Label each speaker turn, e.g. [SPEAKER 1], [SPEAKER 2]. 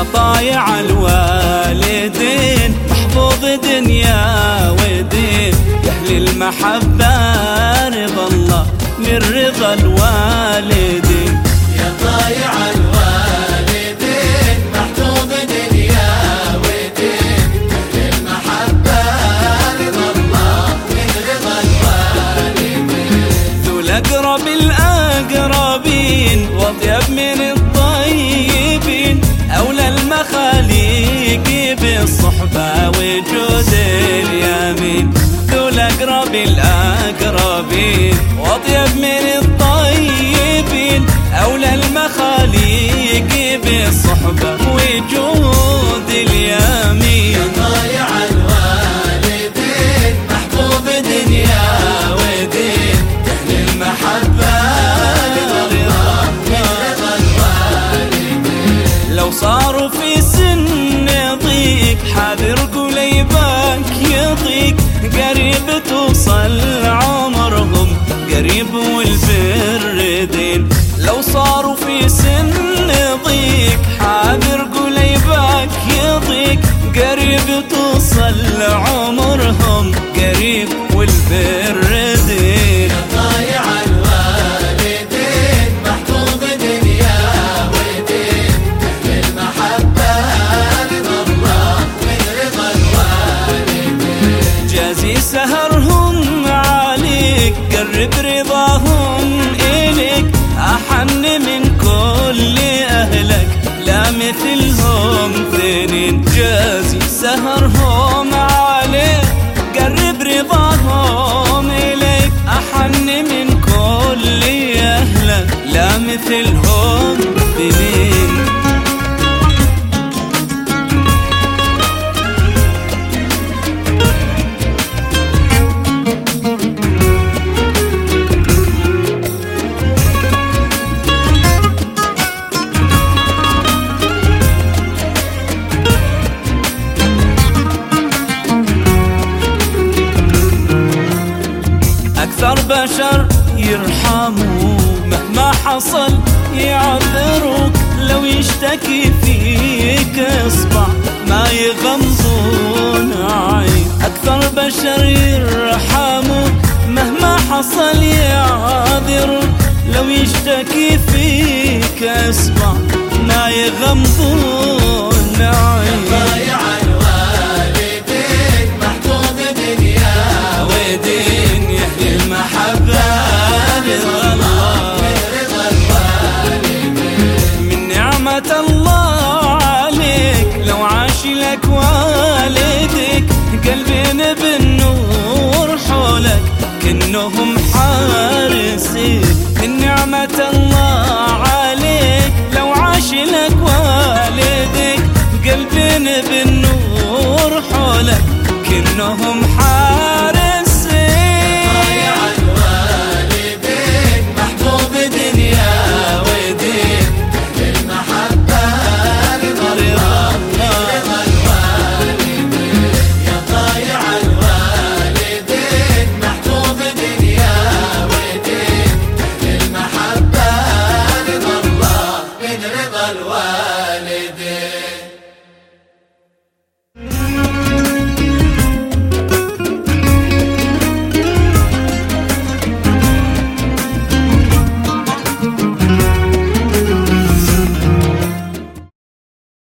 [SPEAKER 1] طايع الوالدين محفوظ دنيا ودين، يا أهل المحبة رضا الله من رضا الوالدين.
[SPEAKER 2] يا طايع الوالدين محفوظ دنيا ودين، أهل المحبة رضا الله من رضا الوالدين.
[SPEAKER 1] ذو الأقرب الأقربين وأطيب من الطيبين، أولى المخاليق بالصحبة وجود اليمين. ذو الأقرب الأقربين وأطيب من الطيبين، أولى المخاليق بالصحبة وجود اليمين.
[SPEAKER 2] يا طايع الوالدين محفوظ دنيا ودين، أهل المحبة
[SPEAKER 1] لو صاروا في سن ضيق حاذر قليبك يضيق، قريب توصل عمرهم قريب والبر دين. لو صاروا في سن ضيق حاذر قليبك يضيق، قريب توصل عمرهم قريب والبر دين.
[SPEAKER 2] يا طايع الوالدين محفوظ دنيا ودين، أهل المحبة رضا الله من رضا الوالدين.
[SPEAKER 1] جازي سهرهم عليك قرب رضاهم إليك، أحن من كل أهلك لا مثلهم ثنين. جازي سهرهم عليك قرب رضاهم إليك، أحن من كل أهلك لا مثلهم ثنين. أكثر بشر يرحموا مهما حصل يعذروك، لو يشتكي فيك إصبع ما يغمضون عين. أكثر بشر يرحموا مهما حصل يعذروك، لو يشتكي فيك إصبع ما يغمضون عين.
[SPEAKER 2] طايع الوالدين محفوظ دنيا
[SPEAKER 1] ودين، يا أهل المحبة رضا الله
[SPEAKER 2] من رضا الوالدين.
[SPEAKER 1] من نعمة الله عليك لو عاش لك والديك، قلبين بالنور حولك كأنهم حارسين. من نعمة الله عليك لو عاش لك والديك، قلبين بالنور حولك كأنهم حارسين.